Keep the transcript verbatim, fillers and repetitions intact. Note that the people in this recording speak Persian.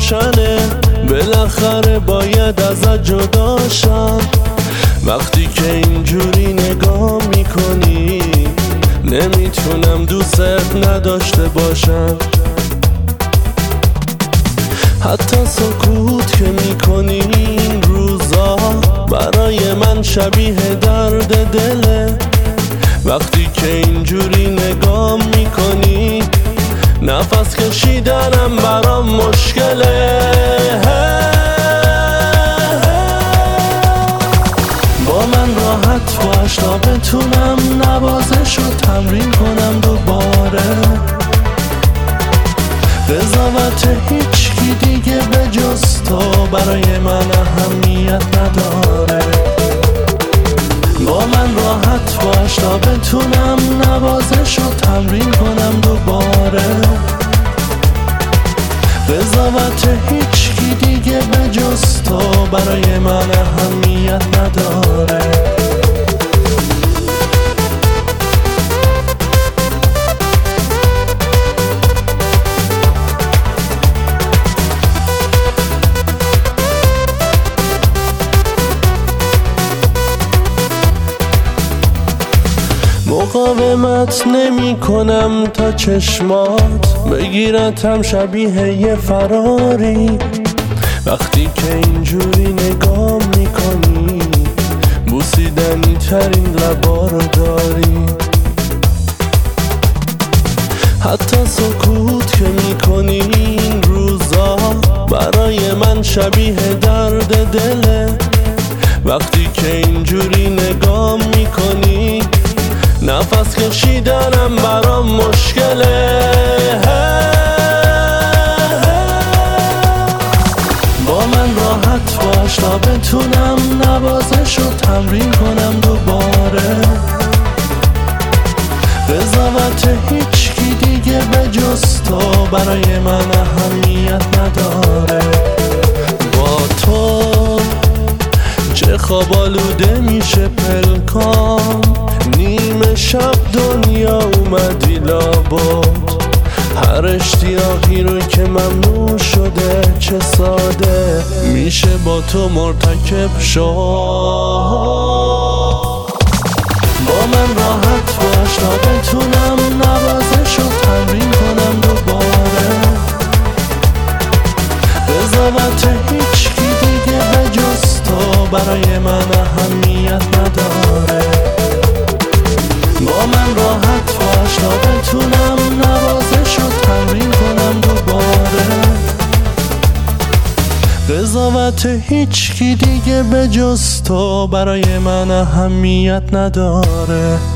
روشنه، بالاخره باید ازت جداشم. وقتی که اینجوری نگاه میکنی نمیتونم دوست نداشته باشم. حتی سکوت که میکنی این روزا برای من شبیه درد دله. وقتی که اینجوری نگاه میکنی نفس کشیدنم برام مشکله. با من راحت باش تا بتونم نوازش رو تمرین کنم دوباره. قضاوت هیچ کی دیگه به جز تو برای من اهمیت نداره. با من راحت باش تا بتونم نوازش رو تمرین کنم دوباره. قضاوت هیچ کی دیگه به جز تو برای من اهمیت نداره. مقاومت نمی کنم تا چشمات بگیرتم شبیه یه فراری. وقتی که اینجوری نگاه میکنی بوسیدنی ترین لبا رو داری. حتی سکوت که میکنی این روزا برای من شبیه درد دله. وقتی که اینجوری نگاه میکنی نفس کشیدنم برام مشکله. با من راحت باش تا بتونم نوازش رو تمرین کنم دوباره. قضاوت هیچ کی دیگه به جز تو برای من اهمیت نداره. با تو چه خواب آلوده میشه پلکام، نیمه شب دنیا اومدی لابد. هر اشتیاقی رو که ممنوع شده چه ساده میشه با تو مرتکب شد. با من راحت باش تا بتونم نوازش رو تمرین کنم دوباره. قضاوت هیچ کی دیگه به جز تو برای من اهمیت نداره. با من راحت باش تا بتونم نوازش رو تمرین کنم دوباره. قضاوت هیچ کی دیگه به جز تو برای من اهمیت نداره.